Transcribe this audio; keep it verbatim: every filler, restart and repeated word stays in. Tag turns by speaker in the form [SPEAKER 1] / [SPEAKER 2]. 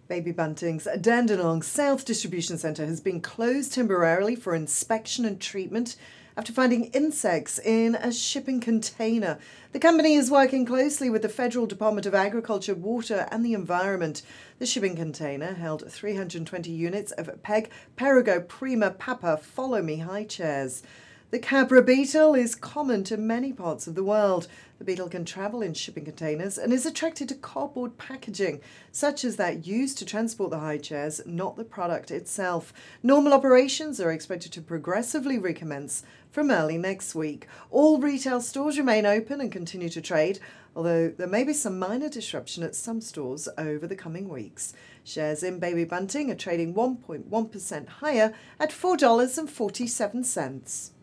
[SPEAKER 1] Baby Bunting's Dandenong South Distribution Centre has been closed temporarily for inspection and treatment after finding insects in a shipping container. The company is working closely with the Federal Department of Agriculture, Water and the Environment. The shipping container held three hundred twenty units of Peg Perego Prima Papa Follow Me high chairs. The Cabra beetle is common to many parts of the world. The beetle can travel in shipping containers and is attracted to cardboard packaging, such as that used to transport the high chairs, not the product itself. Normal operations are expected to progressively recommence from early next week. All retail stores remain open and continue to trade, although there may be some minor disruption at some stores over the coming weeks. Shares in Baby Bunting are trading one point one percent higher at four dollars and forty-seven cents.